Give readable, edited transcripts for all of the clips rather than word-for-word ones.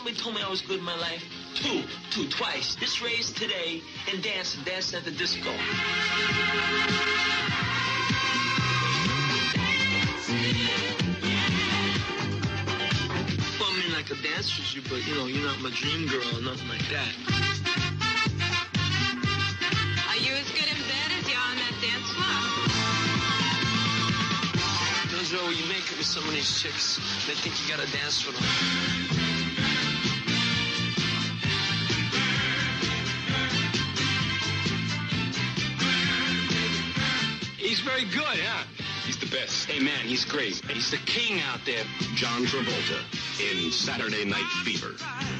somebody told me I was good in my life? Twice. This race today and dancing at the disco. Well, I mean, I could dance with you, but, you're not my dream girl or nothing like that. Are you as good in bed as you are on that dance floor? Joe, you make it with some of these chicks, they think you gotta dance with them. He's very good, huh? He's the best. Hey, man, he's great. He's the king out there. John Travolta in Saturday Night Fever.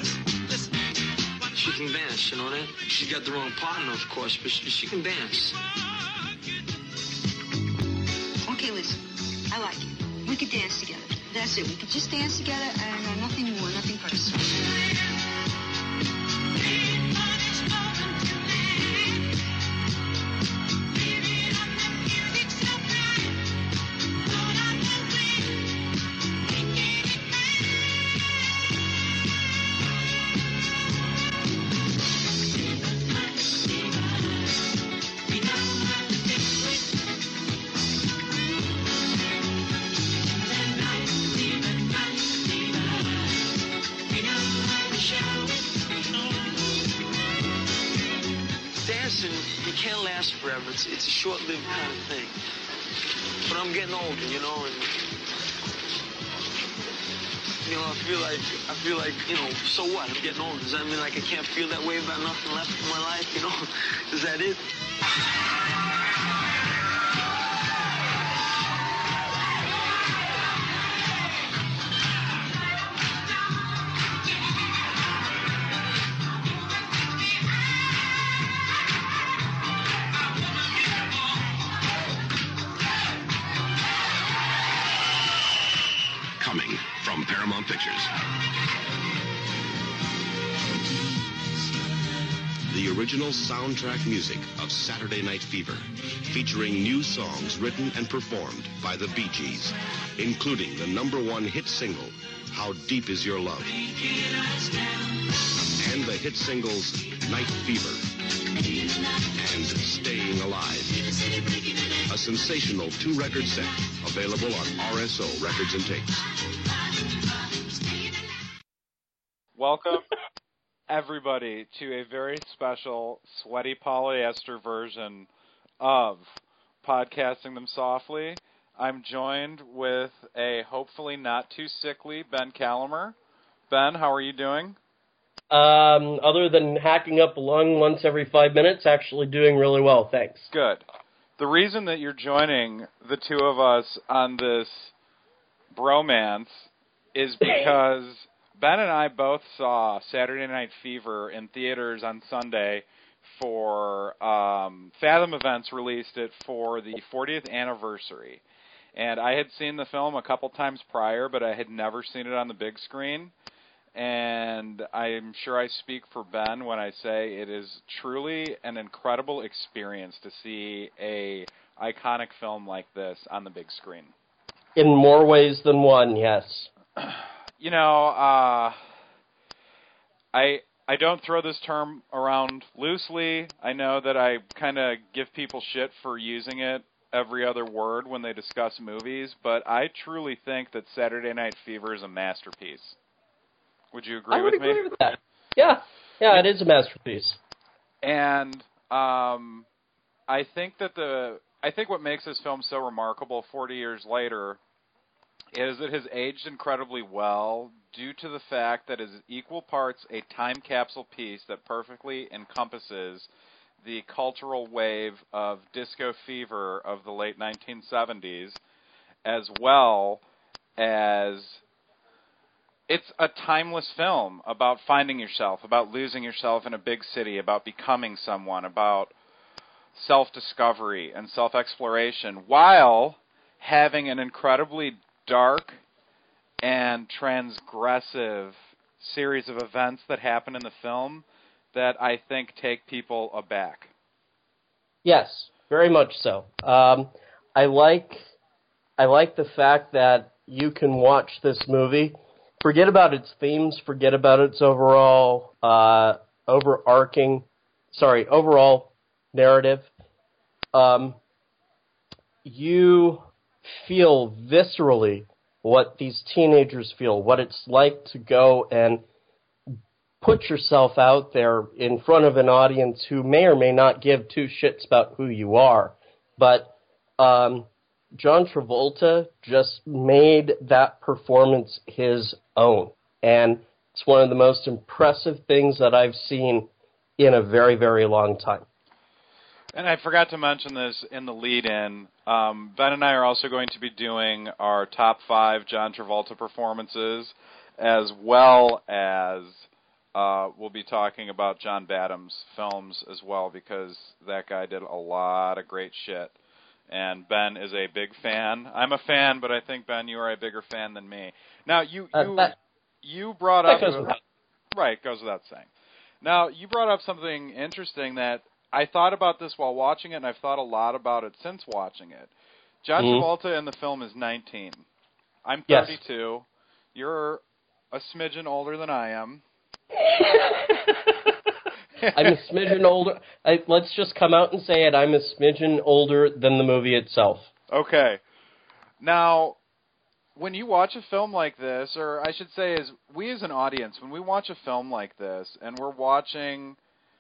She can dance, you know that? She's got the wrong partner, of course, but she can dance. Okay, listen. I like it. We could dance together. That's it. We could just dance together and nothing more, nothing personal. You can't last forever. It's a short-lived kind of thing. But I'm getting older, and I feel like, so what? I'm getting older. Does that mean like I can't feel that way about nothing left in my life? Is that it? Coming from Paramount Pictures. The original soundtrack music of Saturday Night Fever, featuring new songs written and performed by the Bee Gees, including the #1 hit single, How Deep Is Your Love, and the hit singles Night Fever and Staying Alive. A sensational 2-record set available on RSO Records and Tapes. Welcome, everybody, to a very special Sweaty Polyester version of Podcasting Them Softly. I'm joined with a hopefully not too sickly Ben Calamer. Ben, how are you doing? Other than hacking up a lung once every 5 minutes, actually doing really well, thanks. Good. The reason that you're joining the two of us on this bromance is because Ben and I both saw Saturday Night Fever in theaters on Sunday for Fathom Events released it for the 40th anniversary. And I had seen the film a couple times prior, but I had never seen it on the big screen. And I'm sure I speak for Ben when I say it is truly an incredible experience to see a iconic film like this on the big screen. In more ways than one, yes. I don't throw this term around loosely. I know that I kind of give people shit for using it every other word when they discuss movies, but I truly think that Saturday Night Fever is a masterpiece. Would you agree with me? I would agree with that. Yeah, it is a masterpiece. And I think what makes this film so remarkable 40 years later is it has aged incredibly well due to the fact that it is equal parts a time capsule piece that perfectly encompasses the cultural wave of disco fever of the late 1970s, as well as it's a timeless film about finding yourself, about losing yourself in a big city, about becoming someone, about self-discovery and self-exploration, while having an incredibly dark and transgressive series of events that happen in the film that I think take people aback. Yes, very much so. I like the fact that you can watch this movie forget about its themes, forget about its overall overall narrative. You feel viscerally what these teenagers feel, what it's like to go and put yourself out there in front of an audience who may or may not give two shits about who you are. But John Travolta just made that performance his own. And it's one of the most impressive things that I've seen in a very, very long time. And I forgot to mention this in the lead-in. Ben and I are also going to be doing our top 5 John Travolta performances, as well as we'll be talking about John Badham's films as well, because that guy did a lot of great shit. And Ben is a big fan. I'm a fan, but I think, Ben, you are a bigger fan than me. Now, you brought up... Right, goes without saying. Now, you brought up something interesting that I thought about this while watching it, and I've thought a lot about it since watching it. John Travolta in the film is 19. I'm 32. Yes. You're a smidgen older than I am. I'm a smidgen older. Let's just come out and say it. I'm a smidgen older than the movie itself. Okay. Now, when you watch a film like this, or I should say, we as an audience, when we watch a film like this, and we're watching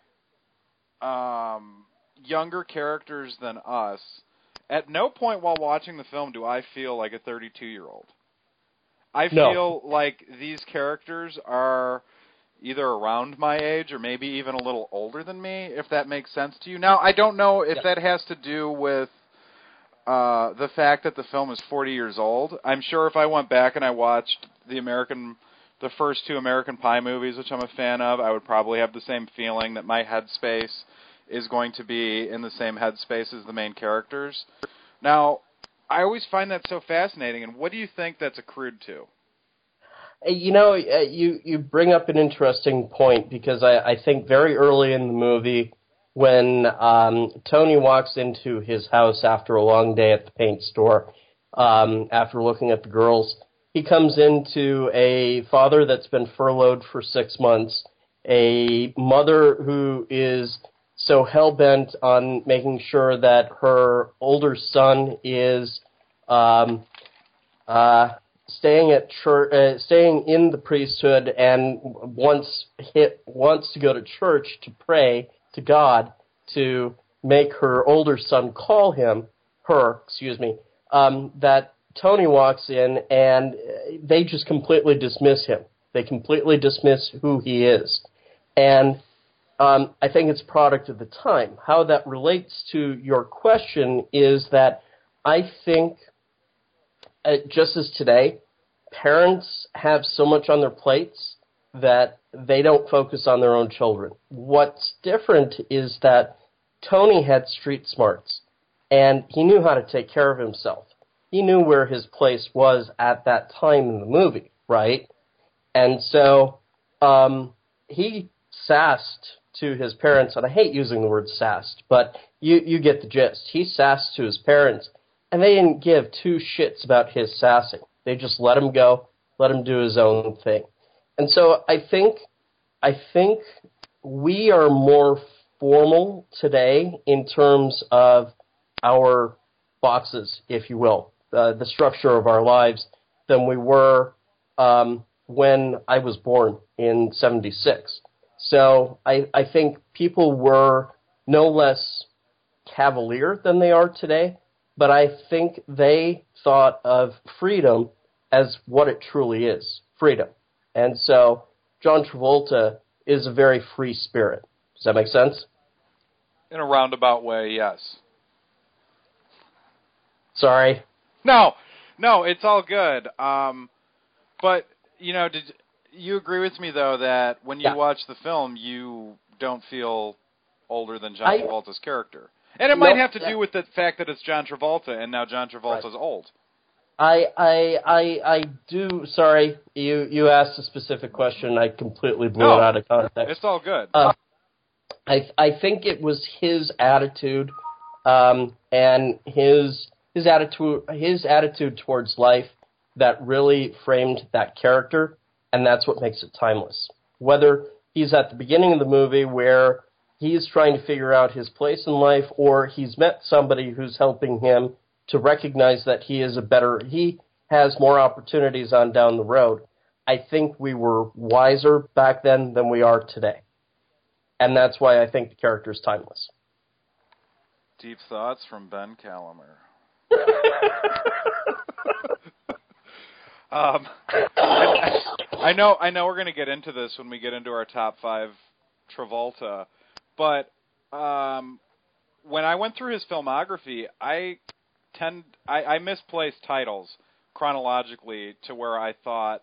younger characters than us, at no point while watching the film do I feel like a 32-year-old. I feel like these characters are either around my age or maybe even a little older than me, if that makes sense to you. Now, I don't know if that has to do with the fact that the film is 40 years old. I'm sure if I went back and I watched the first 2 American Pie movies, which I'm a fan of, I would probably have the same feeling that my headspace is going to be in the same headspace as the main characters. Now, I always find that so fascinating, and what do you think that's accrued to? You know, you bring up an interesting point, because I think very early in the movie, when Tony walks into his house after a long day at the paint store, after looking at the girls, he comes into a father that's been furloughed for 6 months, a mother who is so hell-bent on making sure that her older son is staying at church, staying in the priesthood, and wants to go to church to pray to God to make her older son call her, that Tony walks in and they just completely dismiss him. They completely dismiss who he is. And I think it's a product of the time. How that relates to your question is that I think, just as today, parents have so much on their plates that they don't focus on their own children. What's different is that Tony had street smarts, and he knew how to take care of himself. He knew where his place was at that time in the movie, right? And so he sassed to his parents, and I hate using the word sassed, but you get the gist. He sassed to his parents, and they didn't give 2 shits about his sassing. They just let him go, let him do his own thing. And so I think we are more formal today in terms of our boxes, if you will, the structure of our lives, than we were when I was born in 76. So I think people were no less cavalier than they are today, but I think they thought of freedom as what it truly is, freedom. And so John Travolta is a very free spirit. Does that make sense? In a roundabout way, yes. Sorry. No, it's all good. But, did you agree with me, though, that when you watch the film, you don't feel older than John Travolta's character? And it might have to do with the fact that it's John Travolta, and now John Travolta's old. I do. Sorry, you asked a specific question. I completely blew it out of context. It's all good. I think it was his attitude, and his attitude towards life that really framed that character. and that's what makes it timeless. Whether he's at the beginning of the movie where he's trying to figure out his place in life, or he's met somebody who's helping him to recognize that he has more opportunities on down the road. I think we were wiser back then than we are today. And that's why I think the character is timeless. Deep thoughts from Ben Callender. I know we're going to get into this when we get into our top 5 Travolta, but when I went through his filmography, I misplaced titles chronologically to where I thought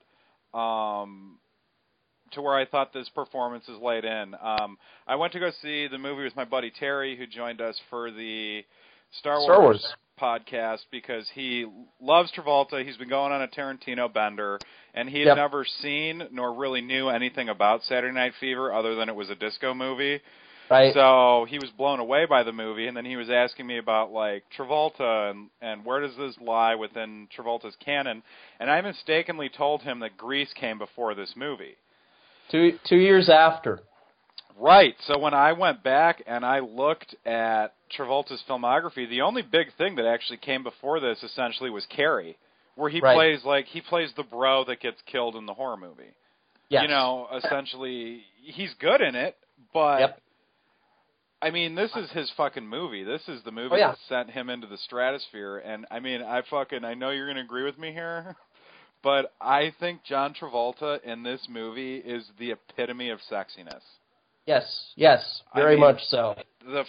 this performance is laid in. I went to go see the movie with my buddy Terry, who joined us for the Star Wars podcast, because he loves Travolta. He's been going on a Tarantino bender, and he had never seen nor really knew anything about Saturday Night Fever other than it was a disco movie. Right. So he was blown away by the movie, and then he was asking me about, like, Travolta and where does this lie within Travolta's canon. And I mistakenly told him that Grease came before this movie. 2 years after. Right. So when I went back and I looked at Travolta's filmography, the only big thing that actually came before this essentially was Carrie, where he plays the bro that gets killed in the horror movie. Yes. You know, essentially he's good in it, but I mean, this is his fucking movie. This is the movie that sent him into the stratosphere. And I mean, I know you're going to agree with me here, but I think John Travolta in this movie is the epitome of sexiness. Yes, very much so.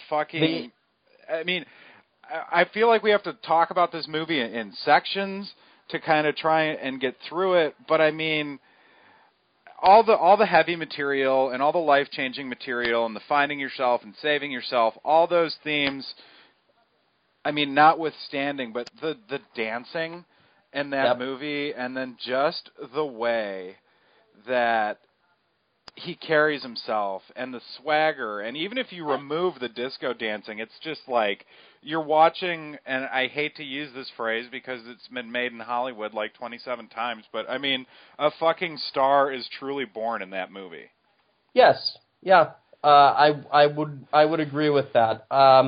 I feel like we have to talk about this movie in sections to kind of try and get through it, but I mean, all the heavy material and all the life-changing material and the finding yourself and saving yourself, all those themes, I mean, notwithstanding, but the dancing in that movie, and then just the way that he carries himself and the swagger, and even if you remove the disco dancing, it's just like you're watching, and I hate to use this phrase because it's been made in Hollywood like 27 times, but I mean, a fucking star is truly born in that movie. Yes, yeah, I would agree with that.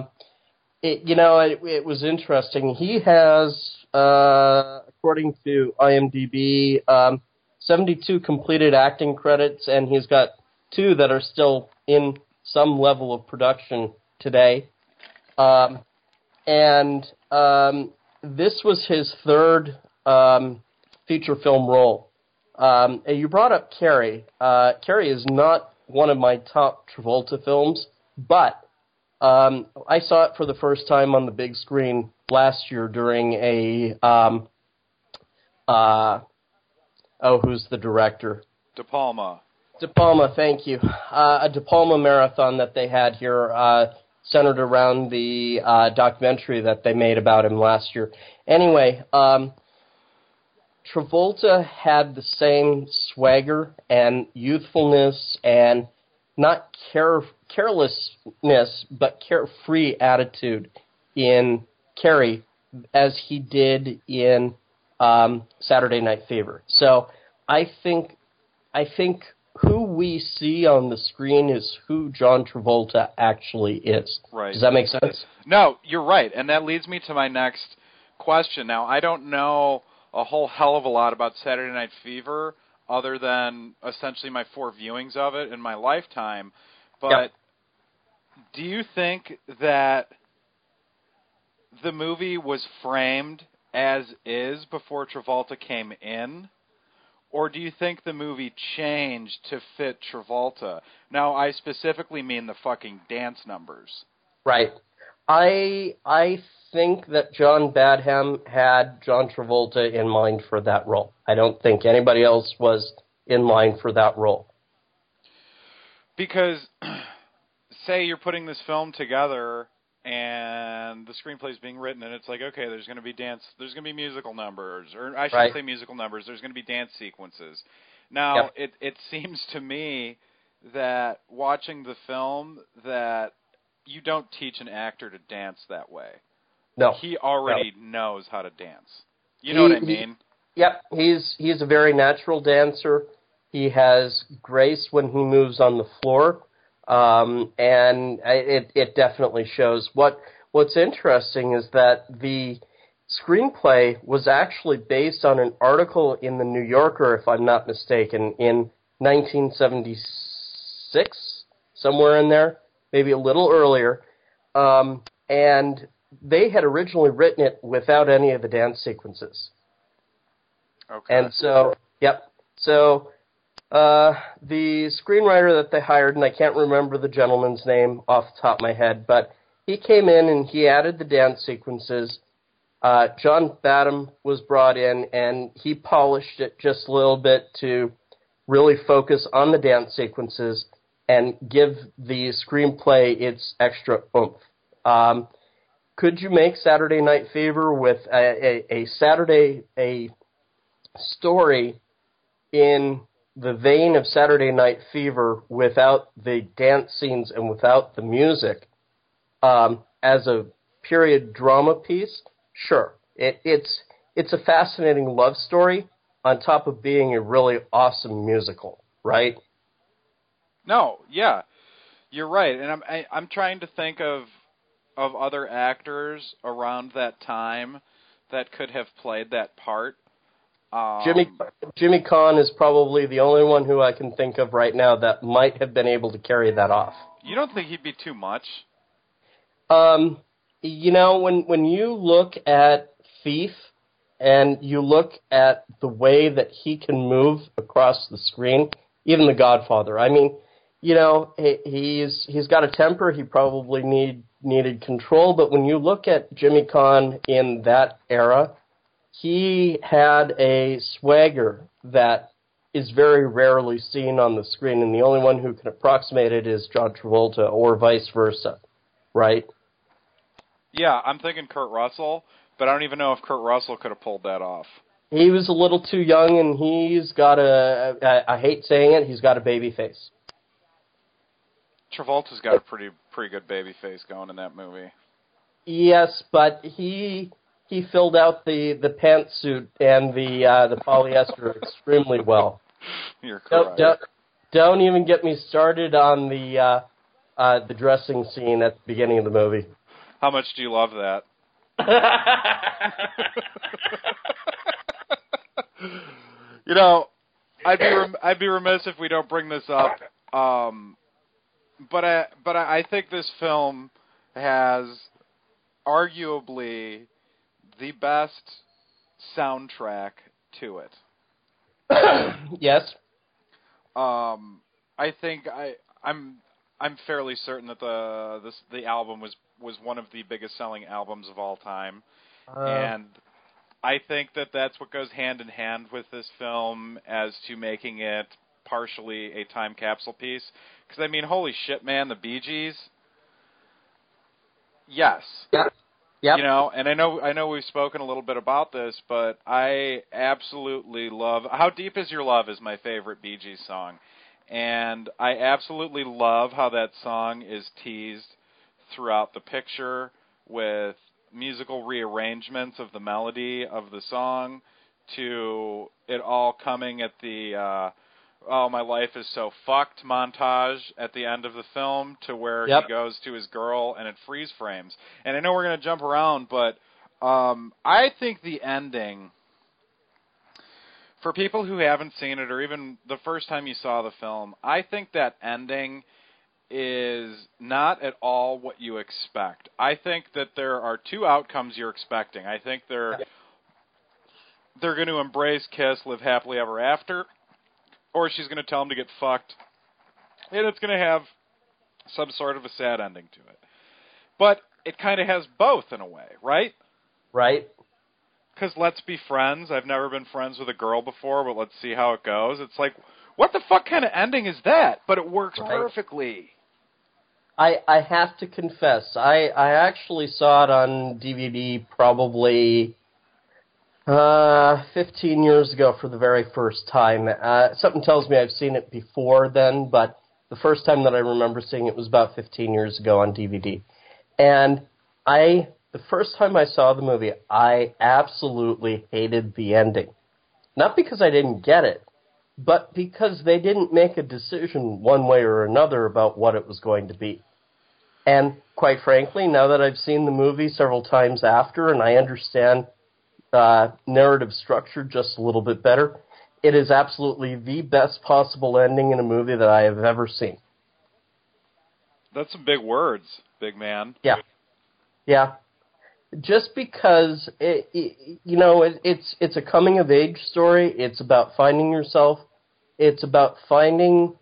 It was interesting. He has, according to IMDb, 72 completed acting credits, and he's got 2 that are still in some level of production today. This was his 3rd feature film role. You brought up Carrie. Carrie is not one of my top Travolta films, but I saw it for the first time on the big screen last year during a who's the director? De Palma. De Palma, thank you. A De Palma marathon that they had here, centered around the documentary that they made about him last year. Anyway, Travolta had the same swagger and youthfulness and not carelessness, but carefree attitude in Carrie as he did in Saturday Night Fever. So I think who we see on the screen is who John Travolta actually is. Right. Does that make sense? No, you're right, and that leads me to my next question. Now, I don't know a whole hell of a lot about Saturday Night Fever other than essentially my 4 viewings of it in my lifetime, but do you think that the movie was framed as is before Travolta came in, or do you think the movie changed to fit Travolta? Now, I specifically mean the fucking dance numbers. Right. I think that John Badham had John Travolta in mind for that role. I don't think anybody else was in line for that role. Because, say you're putting this film together and the screenplay is being written, and it's like, okay, there's going to be musical numbers, or I shouldn't say musical numbers, there's going to be dance sequences. Now, it seems to me that watching the film that you don't teach an actor to dance that way. No. He already knows how to dance. You know what I mean? Yep, he's a very natural dancer. He has grace when he moves on the floor, and it definitely shows. What's interesting is that the screenplay was actually based on an article in the New Yorker, if I'm not mistaken, in 1976, somewhere in there, maybe a little earlier, and they had originally written it without any of the dance sequences. Okay. And so, so the screenwriter that they hired, and I can't remember the gentleman's name off the top of my head, but he came in and he added the dance sequences. John Badham was brought in, and he polished it just a little bit to really focus on the dance sequences and give the screenplay its extra oomph. Could you make Saturday Night Fever with a story in the vein of Saturday Night Fever without the dance scenes and without the music as a period drama piece? Sure. It's a fascinating love story on top of being a really awesome musical, right? No, yeah, you're right. And I'm trying to think of other actors around that time that could have played that part. Jimmy Caan is probably the only one who I can think of right now that might have been able to carry that off. You don't think he'd be too much? You know, when you look at Thief and you look at the way that he can move across the screen, even The Godfather, I mean, you know, he's got a temper. He probably needed control, but when you look at Jimmy Caan in that era, he had a swagger that is very rarely seen on the screen, and the only one who can approximate it is John Travolta, or vice versa, right? Yeah, I'm thinking Kurt Russell, but I don't even know if Kurt Russell could have pulled that off. He was a little too young, and he's got I hate saying it, he's got a baby face. Travolta's got a pretty good baby face going in that movie. Yes, but he filled out the pantsuit and the polyester extremely well. You're correct. Don't even get me started on the dressing scene at the beginning of the movie. How much do you love that? You know, I'd be remiss if we don't bring this up. But I think this film has arguably the best soundtrack to it. Yes. I think I'm fairly certain that the album was one of the biggest selling albums of all time, and I think that's what goes hand in hand with this film as to making it partially a time capsule piece. Because I mean, holy shit, man, the Bee Gees. Yes. Yeah. Yep. You know, and I know we've spoken a little bit about this, but I absolutely love How Deep Is Your Love is my favorite Bee Gees song. And I absolutely love how that song is teased throughout the picture with musical rearrangements of the melody of the song to it all coming at the oh, my life is so fucked montage at the end of the film to where he goes to his girl and it freeze frames. And I know we're going to jump around, but I think the ending, for people who haven't seen it or even the first time you saw the film, I think that ending is not at all what you expect. I think that there are two outcomes you're expecting. I think they're going to embrace, kiss, live happily ever after, or she's going to tell him to get fucked, and it's going to have some sort of a sad ending to it. But it kind of has both in a way, right? Right. Because let's be friends. I've never been friends with a girl before, but let's see how it goes. It's like, what the fuck kind of ending is that? But it works perfectly. I have to confess, I actually saw it on DVD probably 15 years ago for the very first time. Something tells me I've seen it before then, but the first time that I remember seeing it was about 15 years ago on DVD. And the first time I saw the movie, I absolutely hated the ending. Not because I didn't get it, but because they didn't make a decision one way or another about what it was going to be. And quite frankly, now that I've seen the movie several times after and I understand narrative structure just a little bit better, it is absolutely the best possible ending in a movie that I have ever seen. That's some big words, big man. Yeah. Just because it's a coming of age story. It's about finding yourself. It's about finding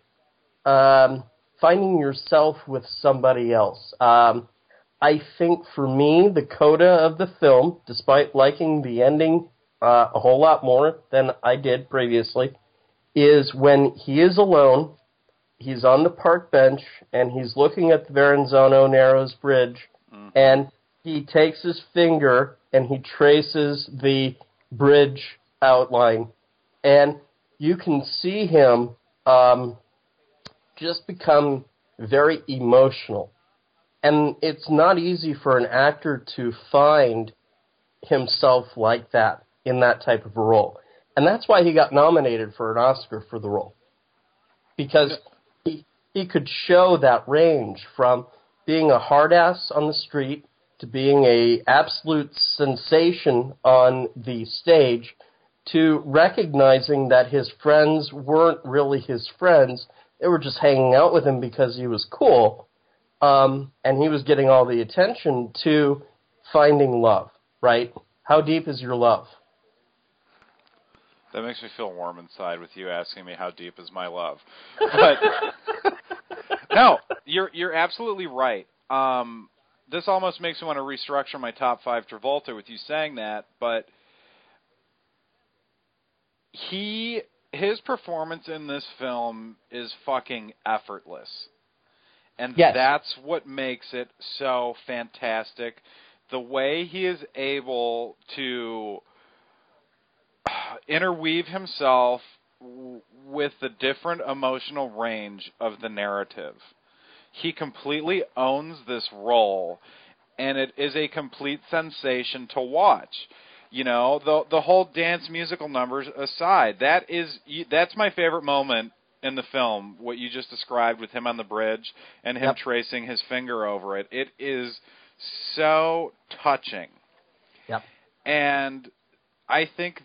yourself with somebody else. I think for me, the coda of the film, despite liking the ending a whole lot more than I did previously, is when he is alone, he's on the park bench, and he's looking at the Verrazano Narrows Bridge, and he takes his finger and he traces the bridge outline, and you can see him just become very emotional. And it's not easy for an actor to find himself like that in that type of a role. And that's why he got nominated for an Oscar for the role. Because he could show that range from being a hard-ass on the street to being a absolute sensation on the stage to recognizing that his friends weren't really his friends. They were just hanging out with him because he was cool. And he was getting all the attention to finding love, right? How deep is your love? That makes me feel warm inside with you asking me how deep is my love. But no, you're absolutely right. This almost makes me want to restructure my top 5 Travolta with you saying that, but his performance in this film is fucking effortless. And yes, that's what makes it so fantastic. The way he is able to interweave himself with the different emotional range of the narrative. He completely owns this role, and it is a complete sensation to watch. You know, the whole dance musical numbers aside, that's my favorite moment in the film, what you just described with him on the bridge and him tracing his finger over it. It is so touching. Yep. And I think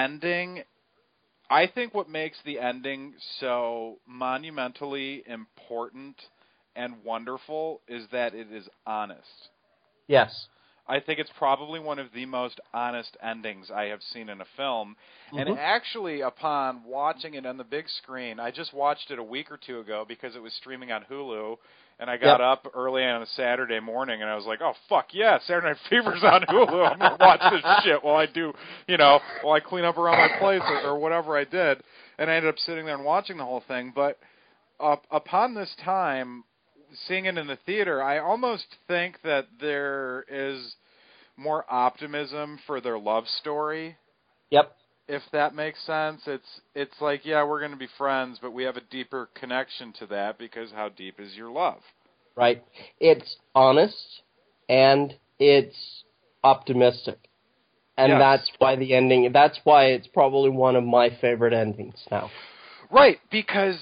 what makes the ending so monumentally important and wonderful is that it is honest. Yes. I think it's probably one of the most honest endings I have seen in a film. Mm-hmm. And actually, upon watching it on the big screen, I just watched it a week or two ago because it was streaming on Hulu, and I got up early on a Saturday morning, and I was like, oh, fuck yeah, Saturday Night Fever's on Hulu. I'm going to watch this shit while I clean up around my place or whatever I did. And I ended up sitting there and watching the whole thing. But upon this time, seeing it in the theater, I almost think that there is more optimism for their love story. Yep. If that makes sense. It's like, yeah, we're going to be friends, but we have a deeper connection to that because how deep is your love? Right. It's honest and it's optimistic. And that's why it's probably one of my favorite endings now. Right, because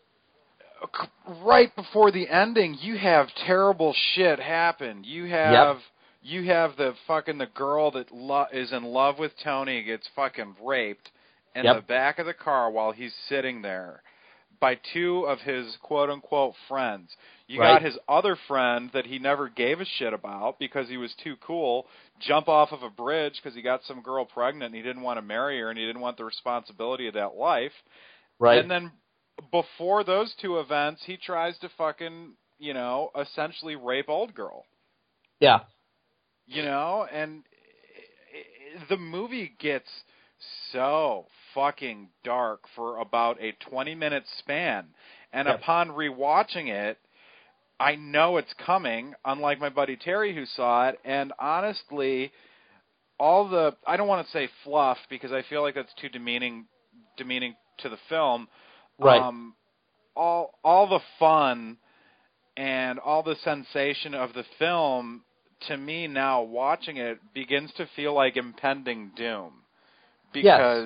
right before the ending, you have terrible shit happen. You have the girl that is in love with Tony gets fucking raped in the back of the car while he's sitting there by 2 of his quote-unquote friends. You got his other friend that he never gave a shit about because he was too cool, jump off of a bridge because he got some girl pregnant and he didn't want to marry her and he didn't want the responsibility of that life. Right. And then before those 2 events, he tries to fucking, essentially rape old girl. Yeah. And the movie gets so fucking dark for about a 20-minute span. And upon rewatching it, I know it's coming, unlike my buddy Terry who saw it. And honestly, I don't want to say fluff because I feel like that's too demeaning to the film. Right. All the fun and all the sensation of the film, to me now watching it, begins to feel like impending doom. Because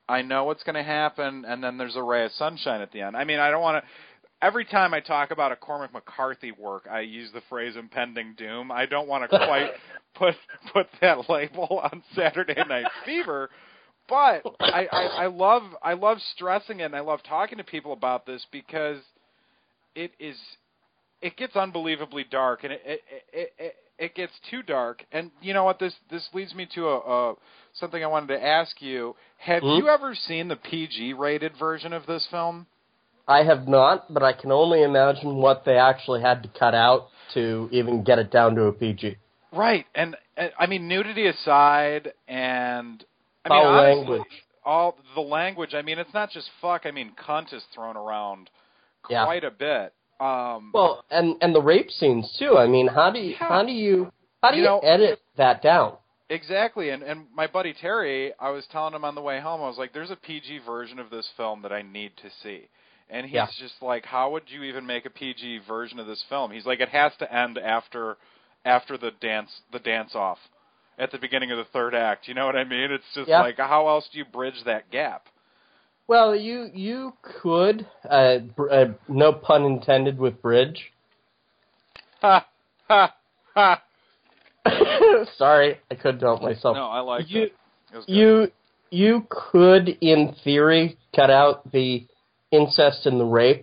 I know what's going to happen, and then there's a ray of sunshine at the end. I mean, I don't want to. Every time I talk about a Cormac McCarthy work, I use the phrase impending doom. I don't want to quite put that label on Saturday Night Fever, but I love stressing it, and I love talking to people about this because it gets unbelievably dark, and it gets too dark. And you know what? This leads me to something I wanted to ask you. Have you ever seen the PG-rated version of this film? I have not, but I can only imagine what they actually had to cut out to even get it down to a PG. Right, and I mean, nudity aside, and I Foul mean, honestly, language. all the language. I mean, it's not just fuck. I mean, cunt is thrown around quite a bit. Well, and the rape scenes too. I mean, how do you edit that down? Exactly, and my buddy Terry, I was telling him on the way home, I was like, "There's a PG version of this film that I need to see." And he's just like, how would you even make a PG version of this film? He's like, it has to end after the dance off at the beginning of the third act. You know what I mean? It's just like, how else do you bridge that gap? Well, you could, no pun intended with bridge. Ha, ha, ha. Sorry, I couldn't help myself. No, I like it. You could, in theory, cut out the incest and the rape,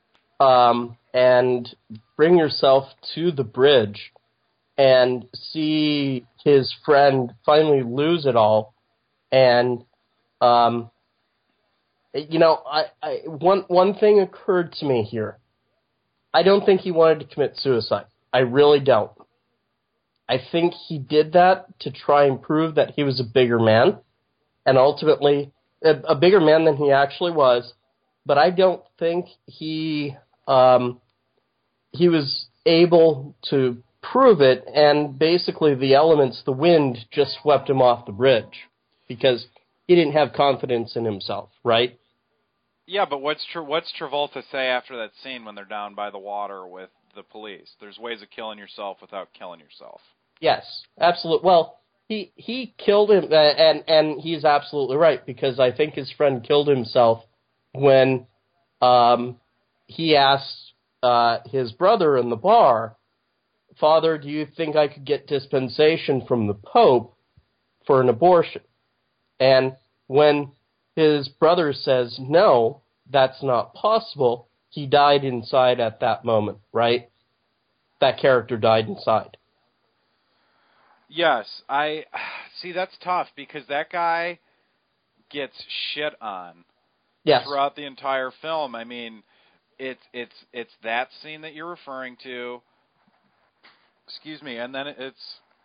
and bring yourself to the bridge and see his friend finally lose it all. And, one thing occurred to me here. I don't think he wanted to commit suicide. I really don't. I think he did that to try and prove that he was a bigger man, and ultimately a bigger man than he actually was. But I don't think he was able to prove it, and basically the elements, the wind, just swept him off the bridge because he didn't have confidence in himself, right? Yeah, but what's Travolta say after that scene when they're down by the water with the police? There's ways of killing yourself without killing yourself. Yes, absolutely. Well, he killed him, and he's absolutely right, because I think his friend killed himself when he asked his brother in the bar, "Father, do you think I could get dispensation from the Pope for an abortion?" And when his brother says, "No, that's not possible," he died inside at that moment, right? That character died inside. Yes, I see. That's tough because that guy gets shit on. Yes. Throughout the entire film. I mean, it's that scene that you're referring to. Excuse me, and then it's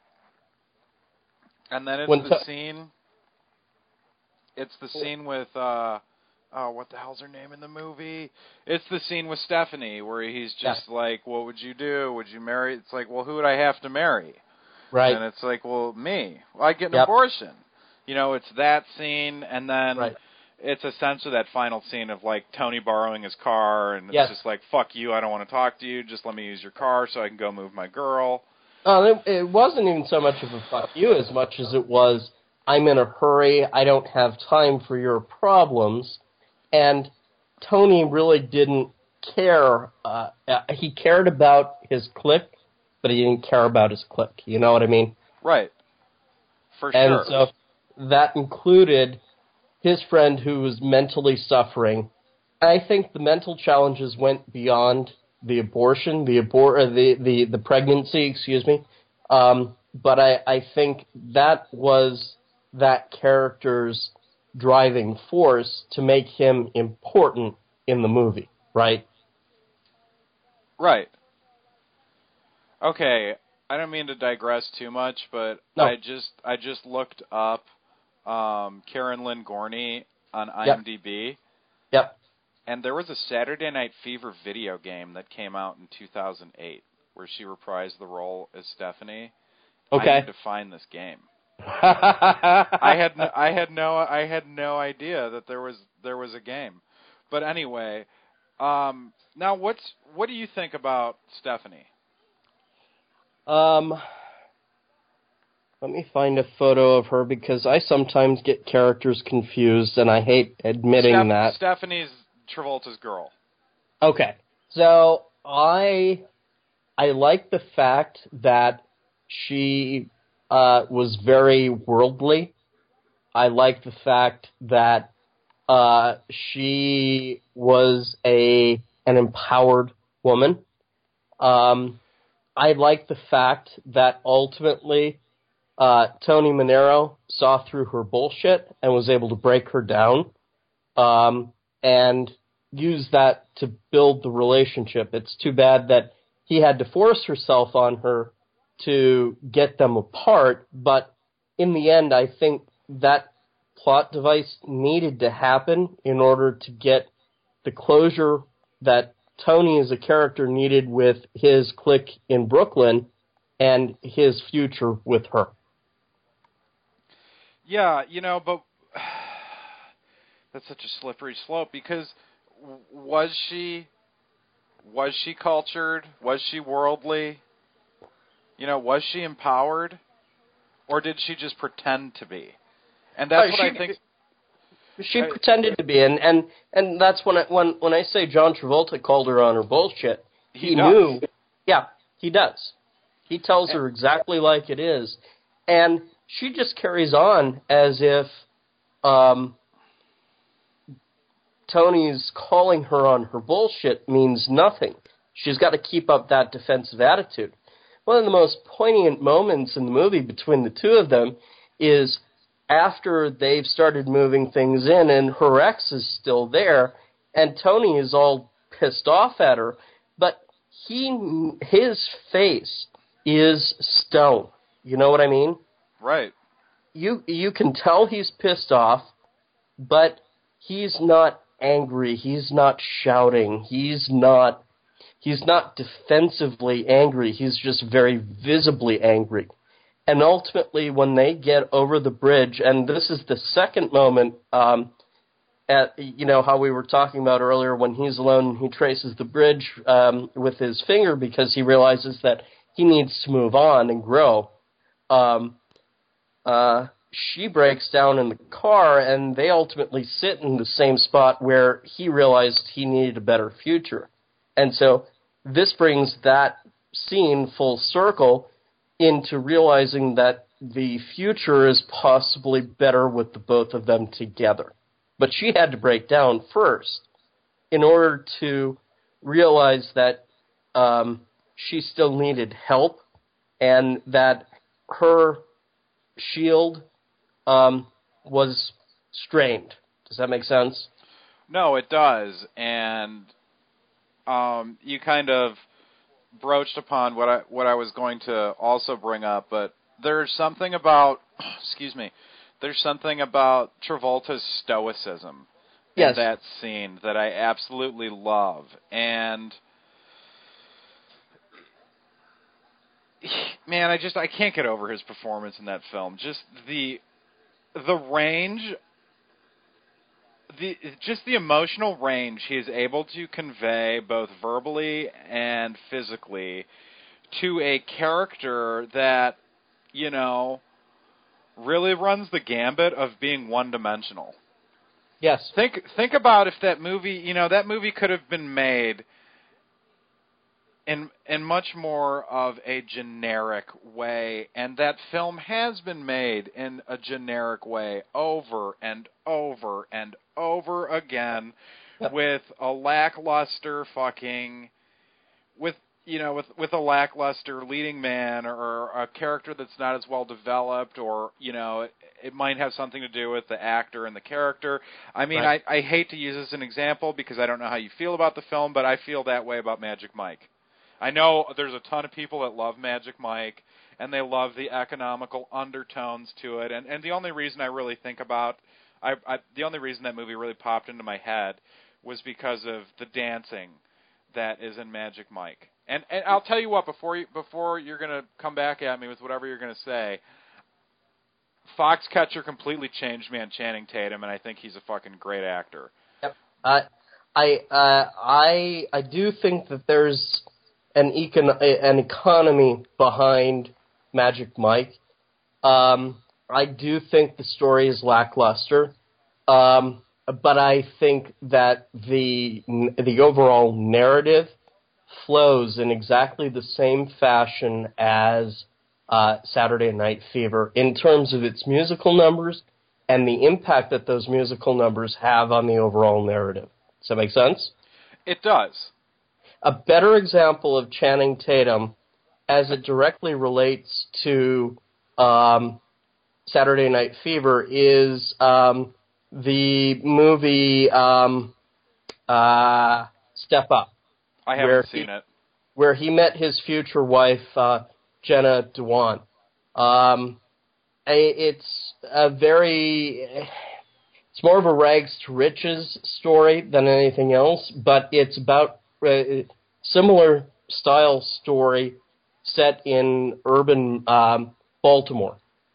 the scene. It's the scene with what the hell's her name in the movie? It's the scene with Stephanie where he's just like, "What would you do? Would you marry?" It's like, "Well, who would I have to marry?" Right. And it's like, "Well, me. Well, I get an abortion." You know, it's that scene, and then it's essentially that final scene of, like, Tony borrowing his car, and it's just like, fuck you, I don't want to talk to you, just let me use your car so I can go move my girl. It wasn't even so much of a fuck you as much as it was, I'm in a hurry, I don't have time for your problems, and Tony really didn't care. He cared about his clique, but he didn't care about his clique, you know what I mean? Right. For sure. And so that included his friend who was mentally suffering. I think the mental challenges went beyond the abortion, the pregnancy, excuse me. But I think that was that character's driving force to make him important in the movie, right? Right. Okay, I don't mean to digress too much, but no. I just looked up Karen Lynn Gorney on IMDb. Yep. And there was a Saturday Night Fever video game that came out in 2008 where she reprised the role as Stephanie. Okay. I need to find this game. I had no idea that there was a game. But anyway, now what do you think about Stephanie? Let me find a photo of her because I sometimes get characters confused, and I hate admitting that. Stephanie's Travolta's girl. Okay, so I like the fact that she was very worldly. I like the fact that she was an empowered woman. I like the fact that ultimately Tony Manero saw through her bullshit and was able to break her down and use that to build the relationship. It's too bad that he had to force herself on her to get them apart, but in the end, I think that plot device needed to happen in order to get the closure that Tony as a character needed with his clique in Brooklyn and his future with her. Yeah, but that's such a slippery slope because was she cultured? Was she worldly? Was she empowered? Or did she just pretend to be? And that's what I think. She pretended to be, and that's when I say John Travolta called her on her bullshit. He knew. Yeah, he does. He tells her exactly like it is, and she just carries on as if Tony's calling her on her bullshit means nothing. She's got to keep up that defensive attitude. One of the most poignant moments in the movie between the two of them is after they've started moving things in and her ex is still there and Tony is all pissed off at her, but his face is stone. You know what I mean? Right. You can tell he's pissed off, but he's not angry. He's not shouting. He's not defensively angry. He's just very visibly angry. And ultimately, when they get over the bridge, and this is the second moment, at how we were talking about earlier, when he's alone, he traces the bridge with his finger because he realizes that he needs to move on and grow. She breaks down in the car, and they ultimately sit in the same spot where he realized he needed a better future. And so this brings that scene full circle into realizing that the future is possibly better with the both of them together. But she had to break down first in order to realize that she still needed help and that her shield was strained. Does that make sense? No, it does. And you kind of broached upon what I was going to also bring up, but there's something about Travolta's stoicism in that scene that I absolutely love. And man, I can't get over his performance in that film. Just the range, the emotional range he is able to convey both verbally and physically to a character that, really runs the gambit of being one-dimensional. Yes. Think about if that movie, that movie could have been made in much more of a generic way, and that film has been made in a generic way over and over and over again, with a lackluster with a lackluster leading man or a character that's not as well developed, or it might have something to do with the actor and the character. I mean, right. I hate to use this as an example because I don't know how you feel about the film, but I feel that way about Magic Mike. I know there's a ton of people that love Magic Mike, and they love the economical undertones to it. And the only reason I really think about, the only reason that movie really popped into my head was because of the dancing that is in Magic Mike. And I'll tell you what, before you're going to come back at me with whatever you're going to say, Foxcatcher completely changed me on Channing Tatum, and I think he's a fucking great actor. Yep. I do think that there's an economy behind Magic Mike, I do think the story is lackluster, but I think that the overall narrative flows in exactly the same fashion as Saturday Night Fever in terms of its musical numbers and the impact that those musical numbers have on the overall narrative. Does that make sense? It does. A better example of Channing Tatum as it directly relates to Saturday Night Fever is the movie Step Up. I haven't seen it. Where he met his future wife, Jenna Dewan. It's more of a rags to riches story than anything else, but it's about a similar style story set in urban Baltimore.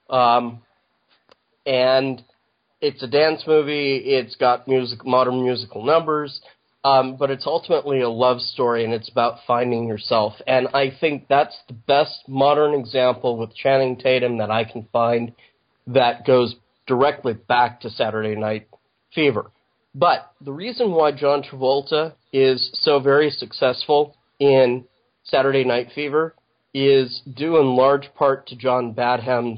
And it's a dance movie, it's got modern musical numbers, but it's ultimately a love story, and it's about finding yourself. And I think that's the best modern example with Channing Tatum that I can find that goes directly back to Saturday Night Fever. But the reason why John Travolta is so very successful in Saturday Night Fever is due in large part to John Badham,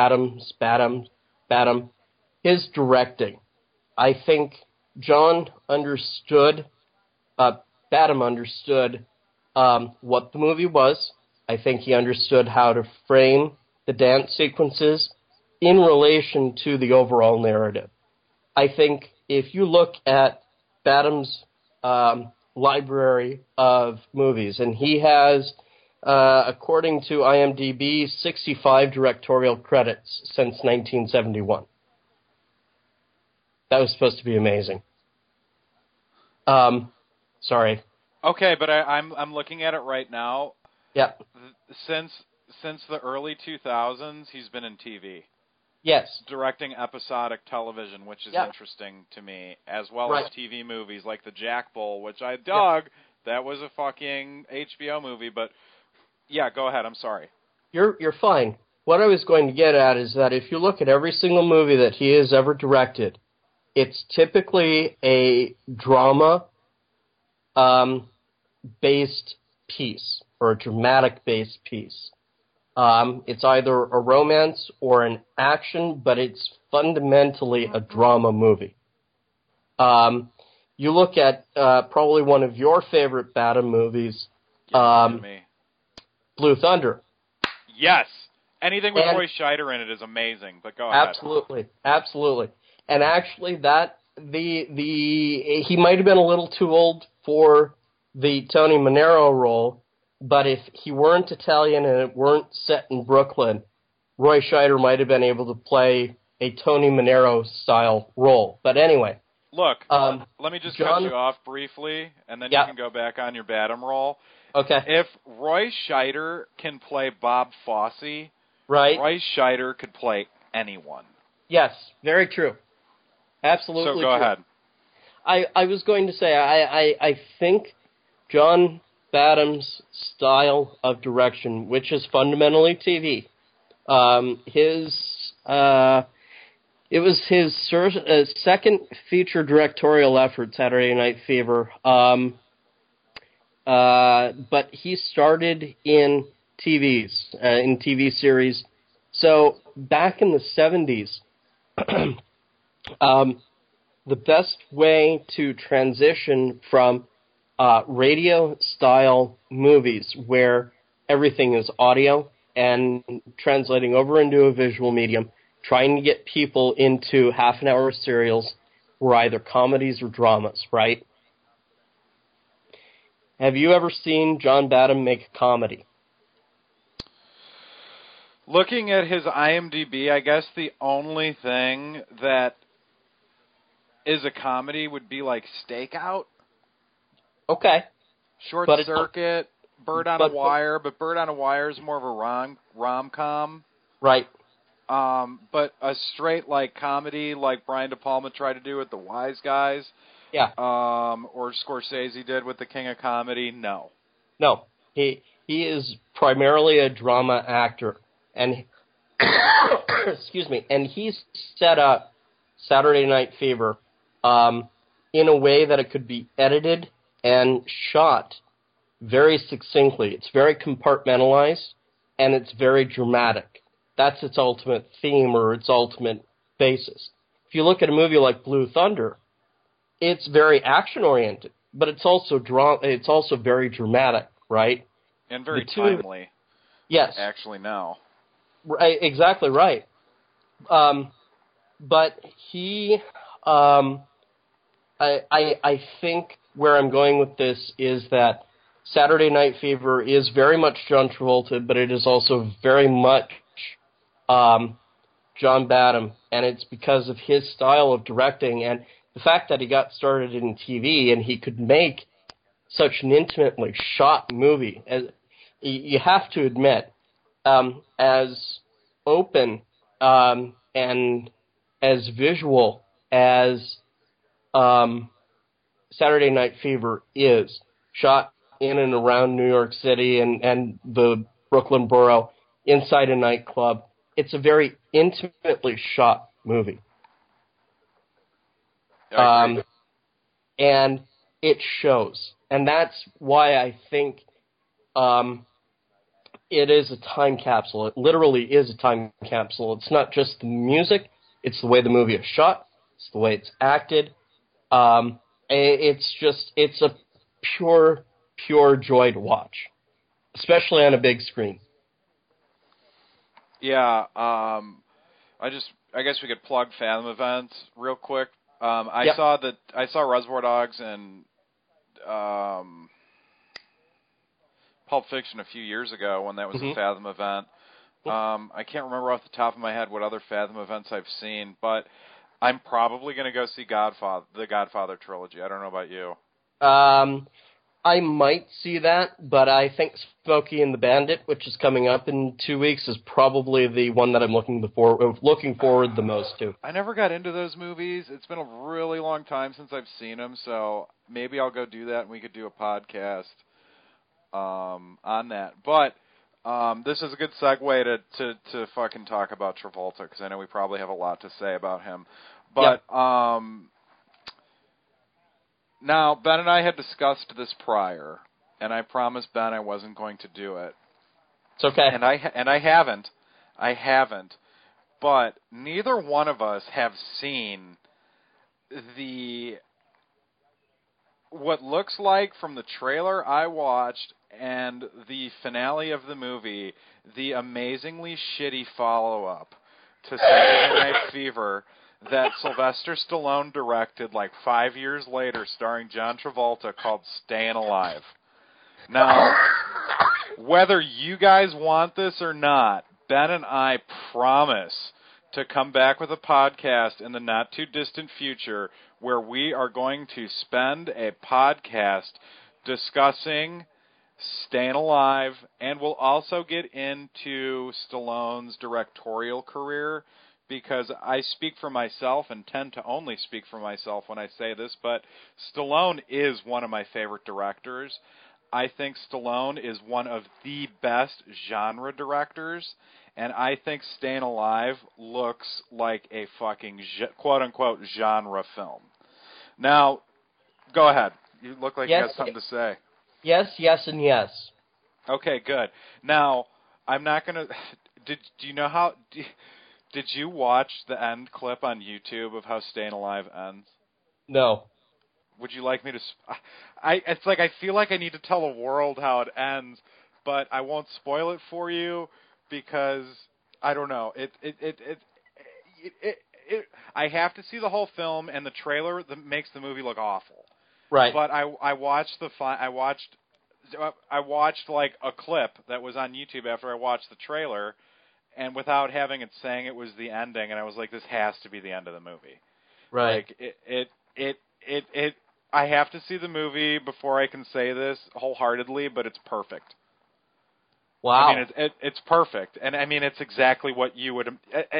his directing. I think John understood, Badham understood what the movie was. I think he understood how to frame the dance sequences in relation to the overall narrative. I think if you look at Badham's library of movies, and he has, according to IMDb, 65 directorial credits since 1971. That was supposed to be amazing. Sorry. Okay, but I'm looking at it right now. Yeah. Since the early 2000s, he's been in TV. Yes. Directing episodic television, which is interesting to me, as well as TV movies like The Jack Bull, which I dug. Yeah. That was a fucking HBO movie, but yeah, go ahead. I'm sorry. You're fine. What I was going to get at is that if you look at every single movie that he has ever directed, it's typically a drama-based piece or a dramatic-based piece. It's either a romance or an action, but it's fundamentally a drama movie. You look at probably one of your favorite Badham movies, Blue Thunder. Yes. Anything with Roy Scheider in it is amazing, but go ahead. Absolutely. And actually he might have been a little too old for the Tony Manero role, but if he weren't Italian and it weren't set in Brooklyn, Roy Scheider might have been able to play a Tony Manero-style role. But anyway. Look, let me just cut you off briefly, and then you can go back on your Badham role. Okay. If Roy Scheider can play Bob Fosse, Roy Scheider could play anyone. Yes, very true. Absolutely So go ahead. I was going to say, I think John Badham's style of direction, which is fundamentally TV, it was his second feature directorial effort, Saturday Night Fever, but he started in TV series. So back in the 70s, the best way to transition from radio-style movies where everything is audio and translating over into a visual medium, trying to get people into half-an-hour serials were either comedies or dramas, right? Have you ever seen John Badham make a comedy? Looking at his IMDb, I guess the only thing that is a comedy would be like Stakeout. Okay. Short Circuit, Bird on a Wire, but Bird on a Wire is more of a rom-com. Right. But a straight like comedy like Brian De Palma tried to do with The Wise Guys. Yeah. Or Scorsese did with The King of Comedy, no. No. He is primarily a drama actor. And excuse me, and he set up Saturday Night Fever in a way that it could be edited and shot very succinctly. It's very compartmentalized, and it's very dramatic. That's its ultimate theme or its ultimate basis. If you look at a movie like Blue Thunder, it's very action-oriented, but it's also very dramatic, right? And very timely. Yes. Actually, now. Right, exactly right. But he, I think where I'm going with this is that Saturday Night Fever is very much John Travolta, but it is also very much John Badham, and it's because of his style of directing and the fact that he got started in TV and he could make such an intimately shot movie. As you have to admit, as open and as visual as Saturday Night Fever is, shot in and around New York City and the Brooklyn borough, inside a nightclub, it's a very intimately shot movie. And it shows. And that's why I think it is a time capsule. It literally is a time capsule. It's not just the music. It's the way the movie is shot. It's the way it's acted. It's a pure joy to watch, especially on a big screen. Yeah, I guess we could plug Fathom events real quick. I saw Reservoir Dogs and Pulp Fiction a few years ago when that was a Fathom event. I can't remember off the top of my head what other Fathom events I've seen, but I'm probably going to go see the Godfather trilogy. I don't know about you. I might see that, but I think Smokey and the Bandit, which is coming up in 2 weeks, is probably the one that I'm looking forward the most to. I never got into those movies. It's been a really long time since I've seen them, so maybe I'll go do that and we could do a podcast on that. But this is a good segue to fucking talk about Travolta, because I know we probably have a lot to say about him. But now, Ben and I had discussed this prior, and I promised Ben I wasn't going to do it. It's okay. And I haven't. But neither one of us have seen what looks like from the trailer I watched and the finale of the movie, the amazingly shitty follow-up to Saturday Night Fever that Sylvester Stallone directed like 5 years later, starring John Travolta, called Staying Alive. Now, whether you guys want this or not, Ben and I promise to come back with a podcast in the not-too-distant future where we are going to spend a podcast discussing Staying Alive, and we'll also get into Stallone's directorial career, because I speak for myself and tend to only speak for myself when I say this, but Stallone is one of my favorite directors. I think Stallone is one of the best genre directors, and I think Staying Alive looks like a fucking quote-unquote genre film. Now, go ahead. You look like you have something to say. Yes, yes, and yes. Okay, good. Now, I'm not going to... Do you know how... Did you watch the end clip on YouTube of how Staying Alive ends? No. Would you like me to... It's like I feel like I need to tell the world how it ends, but I won't spoil it for you because, I don't know. I have to see the whole film, and the trailer that makes the movie look awful. Right. But I watched like a clip that was on YouTube after I watched the trailer, and without having it saying it was the ending, and I was like, this has to be the end of the movie. Right. Like I have to see the movie before I can say this wholeheartedly, but it's perfect. Wow. I mean, it's perfect, and I mean, it's exactly what you would.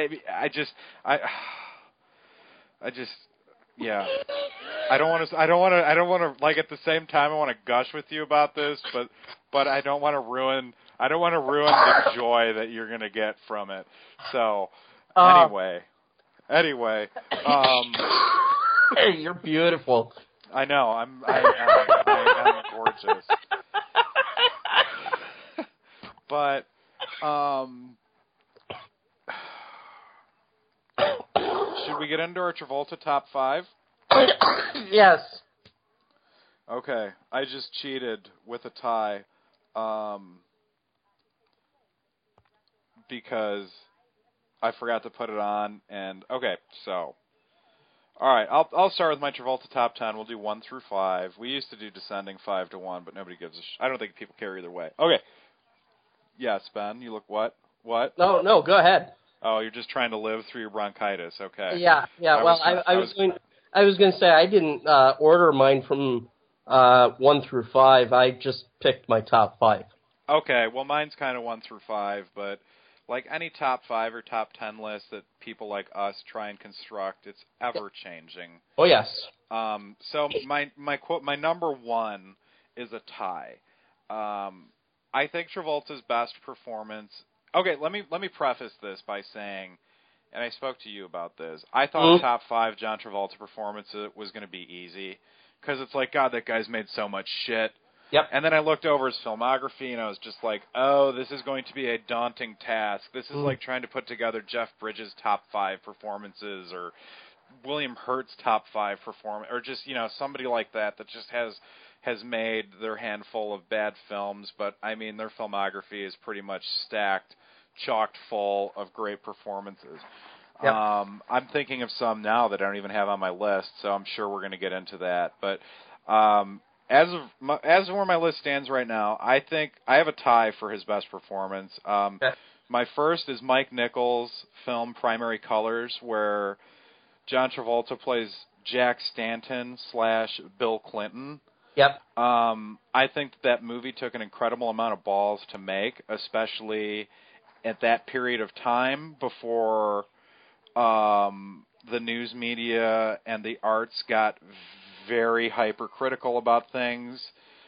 Yeah. I don't want to. Like, at the same time, I want to gush with you about this, but I don't want to ruin I don't want to ruin the joy that you're going to get from it. So, anyway. You're beautiful. I know. I am gorgeous. But, should we get into our Travolta top 5? Yes. Okay, I just cheated with a tie, because I forgot to put it on, and, okay, so, alright, I'll start with my Travolta top 10, we'll do 1 through 5, we used to do descending 5 to 1, but nobody gives a I don't think people care either way. Okay, yes, Ben, you look what? What? No, go ahead. Oh, you're just trying to live through your bronchitis, okay. Yeah, I was going to say, I didn't order mine from 1 through 5. I just picked my top 5. Okay, well, mine's kind of 1 through 5, but like any top 5 or top 10 list that people like us try and construct, it's ever changing. Oh yes. So my number 1 is a tie. I think Travolta's best performance. Okay, let me preface this by saying, and I spoke to you about this. I thought top 5 John Travolta performance was going to be easy. Because it's like, God, that guy's made so much shit. Yep. And then I looked over his filmography, and I was just like, oh, this is going to be a daunting task. This is like trying to put together Jeff Bridges' top 5 performances, or William Hurt's top 5 performance, or just, somebody like that just has made their handful of bad films. But, I mean, their filmography is pretty much stacked, chocked full of great performances. Yep. I'm thinking of some now that I don't even have on my list, so I'm sure we're going to get into that. But as of where my list stands right now, I think I have a tie for his best performance. Okay. My first is Mike Nichols' film Primary Colors, where John Travolta plays Jack Stanton / Bill Clinton. Yep. I think that movie took an incredible amount of balls to make, especially at that period of time before the news media and the arts got very hypercritical about things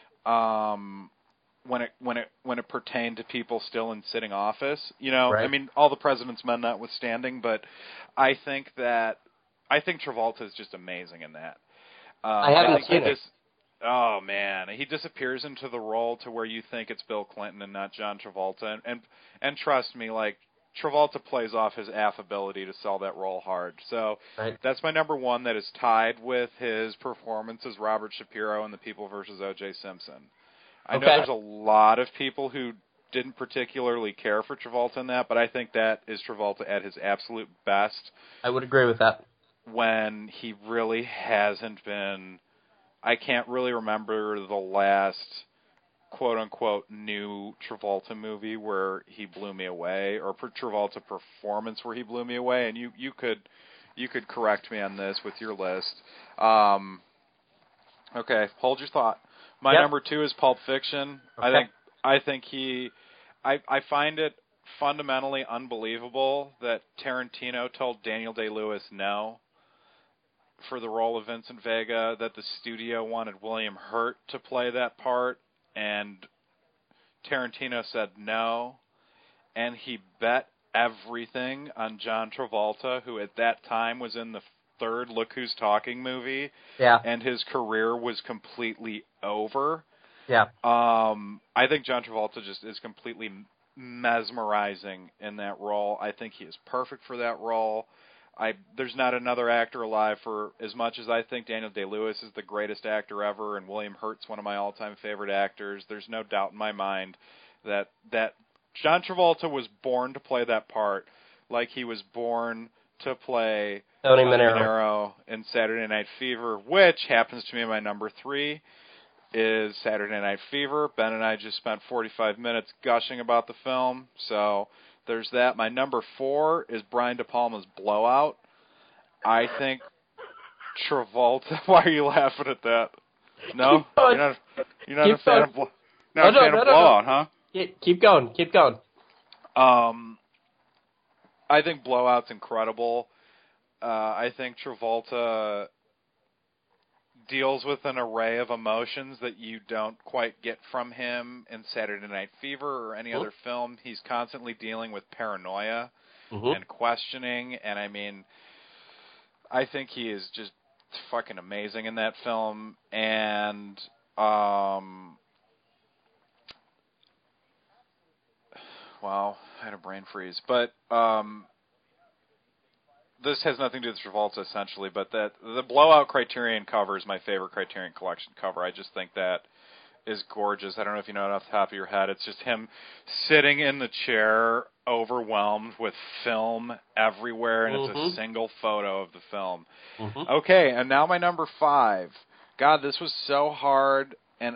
when it pertained to people still in sitting office. Right. I mean, all the President's Men notwithstanding, but I think Travolta is just amazing in that. I haven't seen it. Oh man, he disappears into the role to where you think it's Bill Clinton and not John Travolta, and trust me, like, Travolta plays off his affability to sell that role hard. So That's my number 1 that is tied with his performance as Robert Shapiro in The People vs. O.J. Simpson. I know there's a lot of people who didn't particularly care for Travolta in that, but I think that is Travolta at his absolute best. I would agree with that. When he really hasn't been... I can't really remember the last quote-unquote new Travolta movie where he blew me away, or Travolta performance where he blew me away, and you could correct me on this with your list. Okay, hold your thought. My number 2 is Pulp Fiction. Okay. I think I find it fundamentally unbelievable that Tarantino told Daniel Day-Lewis no for the role of Vincent Vega, that the studio wanted William Hurt to play that part, and Tarantino said no, and he bet everything on John Travolta, who at that time was in the 3rd Look Who's Talking movie, and his career was completely over. Yeah. I think John Travolta just is completely mesmerizing in that role. I think he is perfect for that role. There's not another actor alive for as much as I think Daniel Day-Lewis is the greatest actor ever, and William Hurt's one of my all-time favorite actors. There's no doubt in my mind that John Travolta was born to play that part, like he was born to play Tony Manero in Saturday Night Fever, which happens to be my number 3, is Saturday Night Fever. Ben and I just spent 45 minutes gushing about the film, so there's that. My number 4 is Brian De Palma's Blowout. I think Travolta... Why are you laughing at that? No? You're not a fan of Blowout, huh? Keep going. I think Blowout's incredible. I think Travolta deals with an array of emotions that you don't quite get from him in Saturday Night Fever or any other film. He's constantly dealing with paranoia and questioning, and I mean, I think he is just fucking amazing in that film, and wow, I had a brain freeze, but this has nothing to do with Travolta, essentially, but that the Blowout Criterion cover is my favorite Criterion Collection cover. I just think that is gorgeous. I don't know if you know it off the top of your head. It's just him sitting in the chair, overwhelmed with film everywhere, and it's a single photo of the film. Okay, and now my number 5. God, this was so hard, and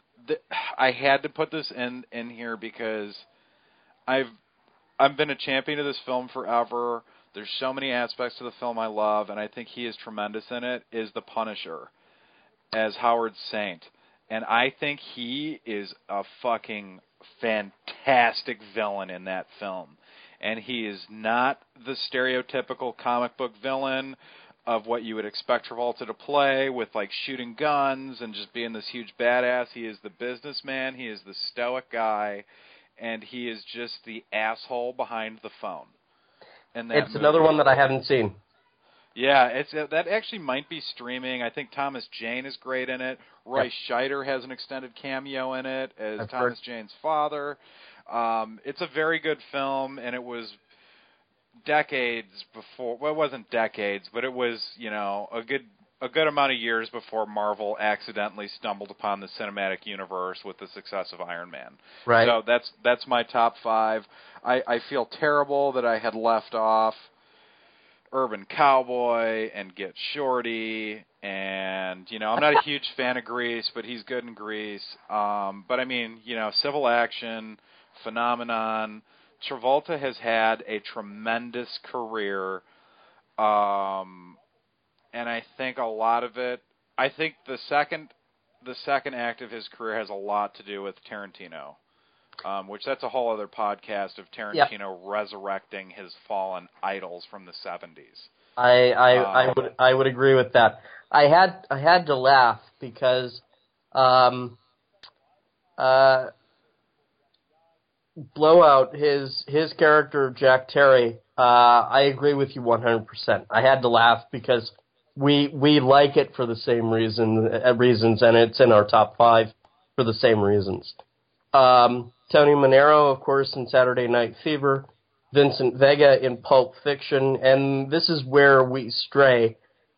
I had to put this in here because I've been a champion of this film forever. There's so many aspects to the film I love, and I think he is tremendous in it, is The Punisher as Howard Saint. And I think he is a fucking fantastic villain in that film. And he is not the stereotypical comic book villain of what you would expect Travolta to play with, like, shooting guns and just being this huge badass. He is the businessman. He is the stoic guy. And he is just the asshole behind the phone. It's another one that I haven't seen. Yeah, that actually might be streaming. I think Thomas Jane is great in it. Roy Scheider has an extended cameo in it as Thomas Jane's father. It's a very good film, and it was decades before. Well, it wasn't decades, but it was, you know, a good amount of years before Marvel accidentally stumbled upon the cinematic universe with the success of Iron Man. Right. So that's my top 5. I feel terrible that I had left off Urban Cowboy and Get Shorty, and, you know, I'm not a huge fan of Grease, but he's good in Grease. But I mean, you know, Civil Action, Phenomenon. Travolta has had a tremendous career, and I think a lot of it. I think the second act of his career has a lot to do with Tarantino, which that's a whole other podcast of Tarantino resurrecting his fallen idols from the 70s. I would agree with that. I had to laugh because Blowout, his character Jack Terry, I agree with you 100%. I had to laugh because we like it for the same reasons, and it's in our top 5 for the same reasons. Tony Manero, of course, in Saturday Night Fever, Vincent Vega in Pulp Fiction, and this is where we stray.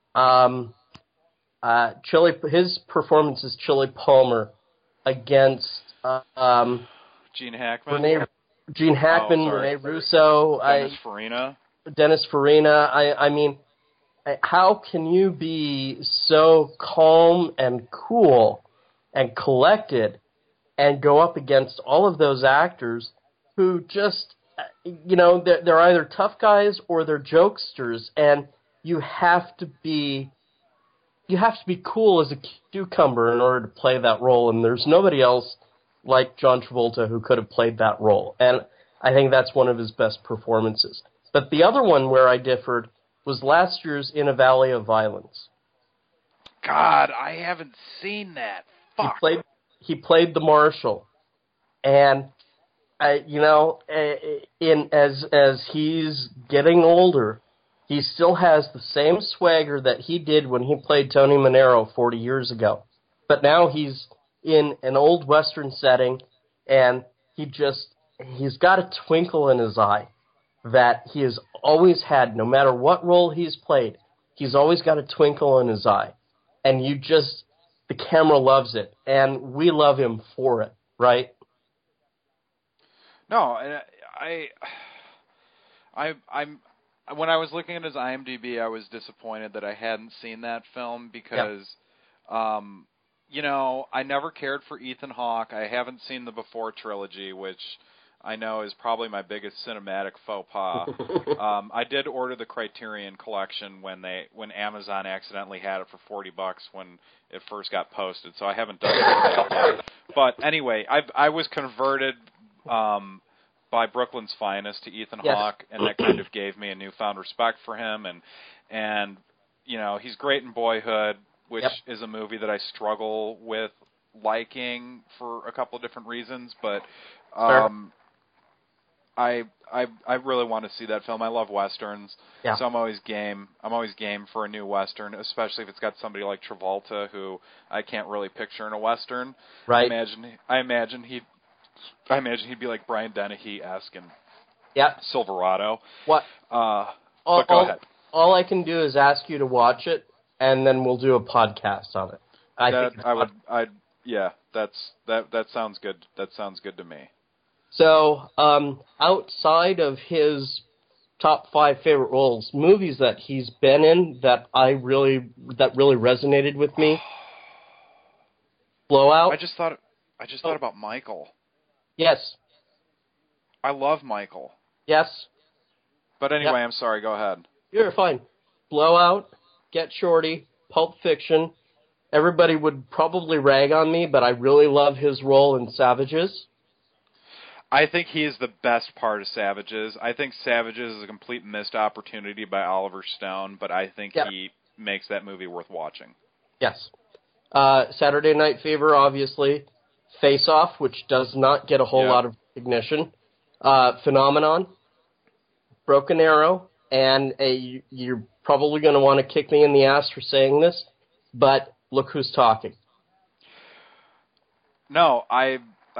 His performance as Chili Palmer against Gene Hackman. Rene Russo, Dennis Farina. I mean, how can you be so calm and cool and collected and go up against all of those actors who just, you know, they're either tough guys or they're jokesters, and you have to be cool as a cucumber in order to play that role, and there's nobody else like John Travolta who could have played that role, and I think that's one of his best performances. But the other one where I differed was last year's In a Valley of Violence. God, I haven't seen that. Fuck. He played the marshal, and you know, as he's getting older, he still has the same swagger that he did when he played Tony Manero 40 years ago. But now he's in an old Western setting, and he's got a twinkle in his eye that he has always had. No matter what role he's played, he's always got a twinkle in his eye. And the camera loves it, and we love him for it, right? No, I'm when I was looking at his IMDb, I was disappointed that I hadn't seen that film because, you know, I never cared for Ethan Hawke. I haven't seen the Before trilogy, which I know is probably my biggest cinematic faux pas. I did order the Criterion Collection when Amazon accidentally had it for $40 when it first got posted, so I haven't done it yet. But anyway, I was converted by Brooklyn's Finest to Ethan Hawke, and that kind of gave me a newfound respect for him. And you know, he's great in Boyhood. which is a movie that I struggle with liking for a couple of different reasons, but I really want to see that film. I love westerns, so I'm always game. I'm always game for a new western, especially if it's got somebody like Travolta, who I can't really picture in a western. Right. I imagine he'd be like Brian Dennehy-esque in Silverado. What? But go ahead. All I can do is ask you to watch it, and then we'll do a podcast on it. That sounds good. That sounds good to me. So, outside of his top 5 favorite roles, movies that he's been in that really resonated with me. Blowout. I just thought about Michael. Yes. I love Michael. Yes. But anyway, I'm sorry. Go ahead. You're fine. Blowout, Get Shorty, Pulp Fiction. Everybody would probably rag on me, but I really love his role in Savages. I think he is the best part of Savages. I think Savages is a complete missed opportunity by Oliver Stone, but I think he makes that movie worth watching. Yes. Saturday Night Fever, obviously. Face Off, which does not get a whole lot of recognition. Phenomenon. Broken Arrow. And you're probably going to want to kick me in the ass for saying this, but Look Who's Talking. No, I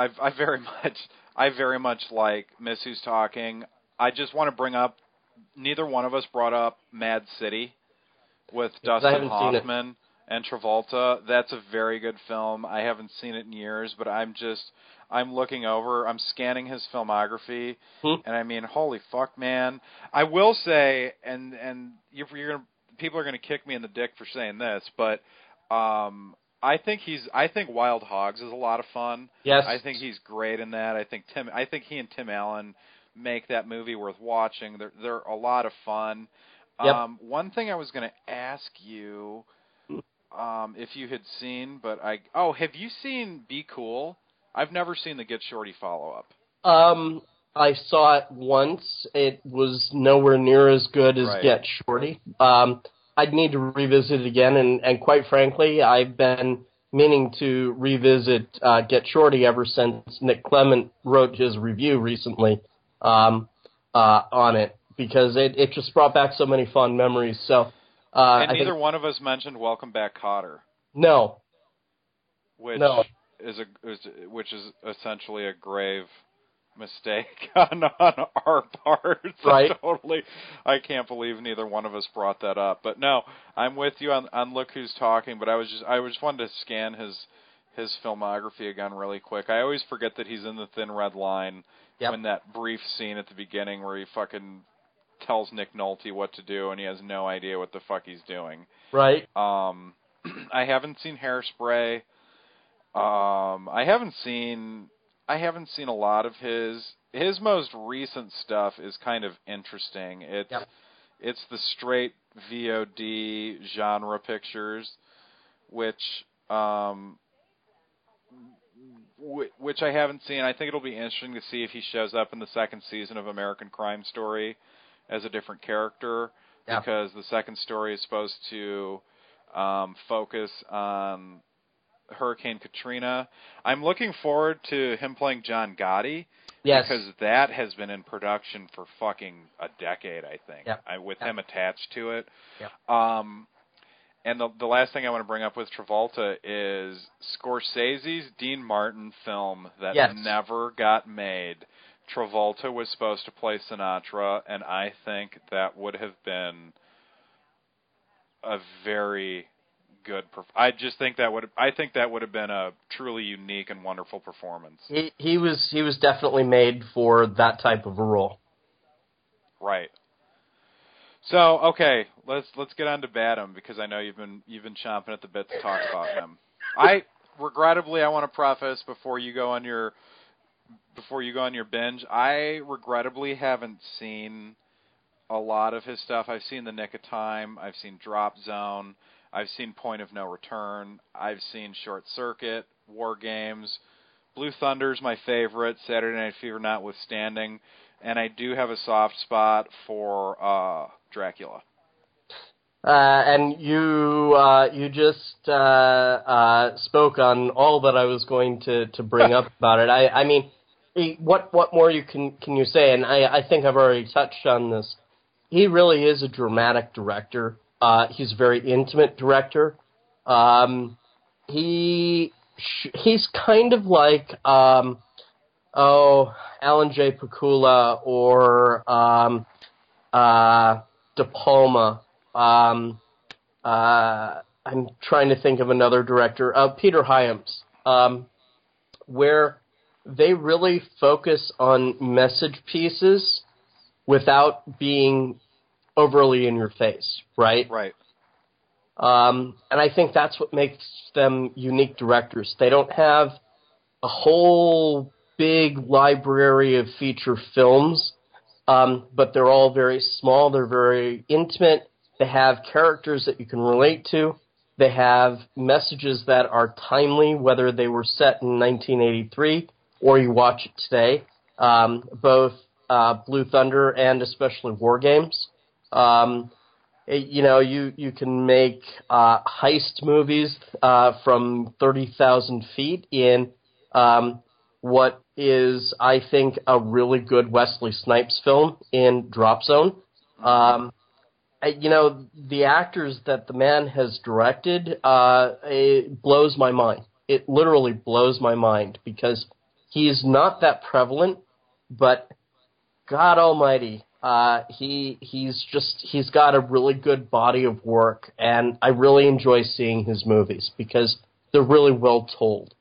very much like Miss Who's Talking. I just want to bring up, neither one of us brought up Mad City with Dustin Hoffman and Travolta. That's a very good film. I haven't seen it in years, but I'm looking over, I'm scanning his filmography, and I mean, holy fuck, man. I will say, and people are gonna kick me in the dick for saying this, but I think Wild Hogs is a lot of fun. Yes. I think he's great in that. I think he and Tim Allen make that movie worth watching. They're a lot of fun. Yep. One thing I was going to ask you if you had seen, have you seen Be Cool? I've never seen the Get Shorty follow-up. I saw it once. It was nowhere near as good as Get Shorty. I'd need to revisit it again, and quite frankly, I've been meaning to revisit Get Shorty ever since Nick Clement wrote his review recently on it, because it just brought back so many fond memories. So, and neither one of us mentioned Welcome Back, Kotter. No. Which is essentially a grave mistake on our part. Right. I can't believe neither one of us brought that up. But no, I'm with you on Look Who's Talking, but I just wanted to scan his filmography again really quick. I always forget that he's in The Thin Red Line when that brief scene at the beginning where he fucking tells Nick Nolte what to do and he has no idea what the fuck he's doing. Right. I haven't seen Hairspray. I haven't seen a lot of his most recent stuff is kind of interesting. It's the straight VOD genre pictures, which I haven't seen. I think it'll be interesting to see if he shows up in the second season of American Crime Story as a different character, because the second story is supposed to focus on Hurricane Katrina. I'm looking forward to him playing John Gotti, because that has been in production for fucking a decade, I think, with him attached to it. And the last thing I want to bring up with Travolta is Scorsese's Dean Martin film that never got made. Travolta was supposed to play Sinatra, and I think that would have been a very good. I think that would have been a truly unique and wonderful performance. He was definitely made for that type of a role. Right. So okay, let's get on to Badham, because I know you've been chomping at the bit to talk about him. I want to preface before you go on your binge. I regrettably haven't seen a lot of his stuff. I've seen The Nick of Time. I've seen Drop Zone. I've seen Point of No Return. I've seen Short Circuit, War Games. Blue Thunder's my favorite, Saturday Night Fever notwithstanding. And I do have a soft spot for Dracula. And you just spoke on all that I was going to bring up about it. I mean, what more can you say? And I think I've already touched on this. He really is a dramatic director. He's a very intimate director. He's kind of like Alan J. Pakula or De Palma. I'm trying to think of another director, Peter Hyams, where they really focus on message pieces without being overly in your face, right? Right. And I think that's what makes them unique directors. They don't have a whole big library of feature films, but they're all very small. They're very intimate. They have characters that you can relate to. They have messages that are timely, whether they were set in 1983 or you watch it today, both Blue Thunder and especially War Games. You can make heist movies from 30,000 feet in what is, I think, a really good Wesley Snipes film in Drop Zone. The actors that the man has directed, it blows my mind. It literally blows my mind because he's not that prevalent, but God almighty, he's got a really good body of work, and I really enjoy seeing his movies because they're really well told.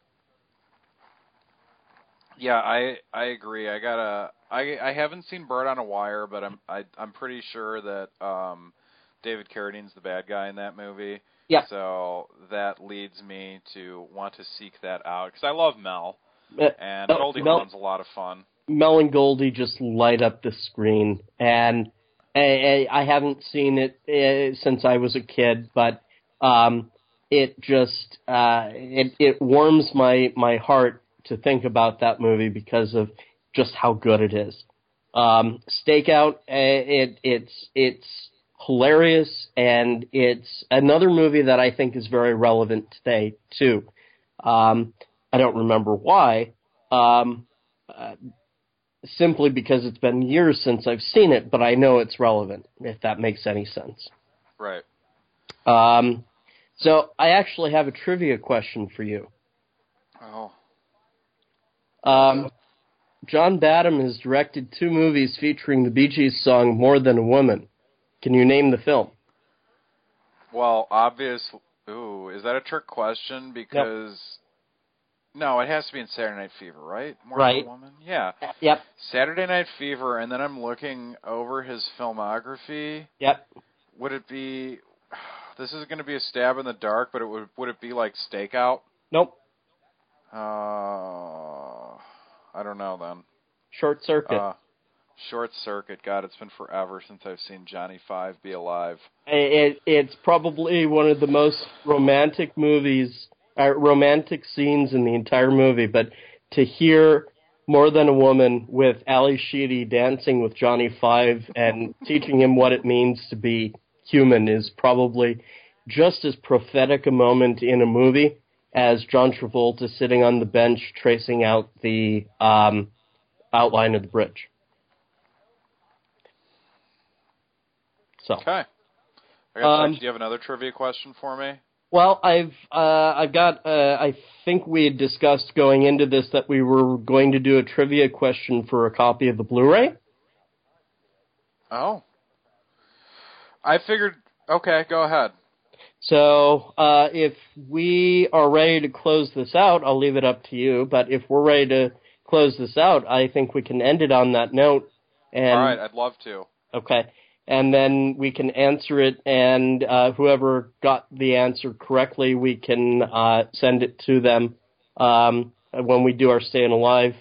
Yeah, I agree. I haven't seen Bird on a Wire, but I'm pretty sure that David Carradine's the bad guy in that movie. Yeah. So that leads me to want to seek that out because I love Mel, and Goldie Hawn's a lot of fun. Mel and Goldie just light up the screen, and I haven't seen it since I was a kid, but it just it warms my heart to think about that movie because of just how good it is. Stakeout, it's hilarious, and it's another movie that I think is very relevant today too. I don't remember why. Simply because it's been years since I've seen it, but I know it's relevant, if that makes any sense. Right. So I actually have a trivia question for you. Oh. John Badham has directed 2 movies featuring the Bee Gees song More Than a Woman. Can you name the film? Well, obviously... Ooh, is that a trick question? Because... No, it has to be in Saturday Night Fever, right? More Than a Woman? Yeah. Yep. Saturday Night Fever, and then I'm looking over his filmography. Yep. Would it be... This is going to be a stab in the dark, but would it be like Stakeout? Nope. I don't know then. Short Circuit. Short Circuit. God, it's been forever since I've seen Johnny Five be alive. It's probably one of the most romantic romantic scenes in the entire movie, but to hear More Than a Woman with Ali Sheedy dancing with Johnny Five and teaching him what it means to be human is probably just as prophetic a moment in a movie as John Travolta sitting on the bench tracing out the outline of the bridge. So. Okay. Do you have another trivia question for me? Well, I've got. I think we had discussed going into this that we were going to do a trivia question for a copy of the Blu-ray. Oh. I figured. Okay, go ahead. So, if we are ready to close this out, I'll leave it up to you. But if we're ready to close this out, I think we can end it on that note. And, all right, I'd love to. Okay. And then we can answer it, and whoever got the answer correctly, we can send it to them when we do our Staying Alive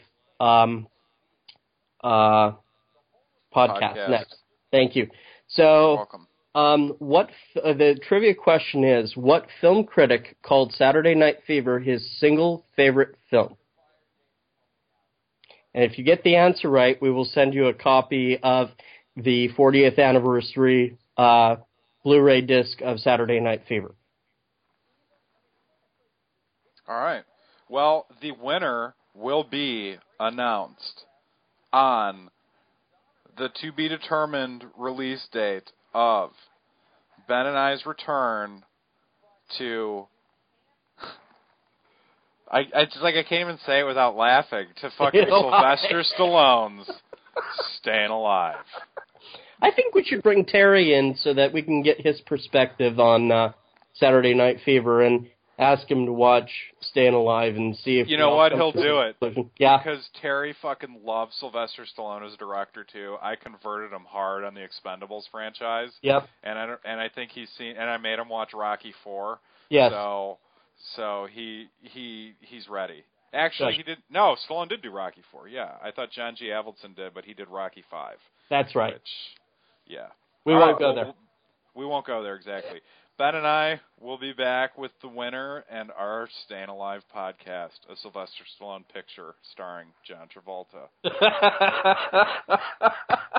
podcast next. Thank you. So, you're welcome. The trivia question is, what film critic called Saturday Night Fever his single favorite film? And if you get the answer right, we will send you a copy of the 40th anniversary Blu-ray disc of Saturday Night Fever. All right. Well, the winner will be announced on the to-be-determined release date of Ben and I's return to... It's like I can't even say it without laughing. To fucking Sylvester Stallone's Staying Alive. I think we should bring Terry in so that we can get his perspective on Saturday Night Fever and ask him to watch Staying Alive and see if... You know what? He'll do it. Yeah. Because Terry fucking loves Sylvester Stallone as a director, too. I converted him hard on the Expendables franchise. Yep. And I think he's seen... And I made him watch Rocky IV. Yes. So he's ready. Actually, he did... No, Stallone did do Rocky IV, yeah. I thought John G. Avildsen did, but he did Rocky V. That's right. Which, yeah. We won't go there. We won't go there, exactly. Ben and I will be back with the winner and our Staying Alive podcast, a Sylvester Stallone picture starring John Travolta.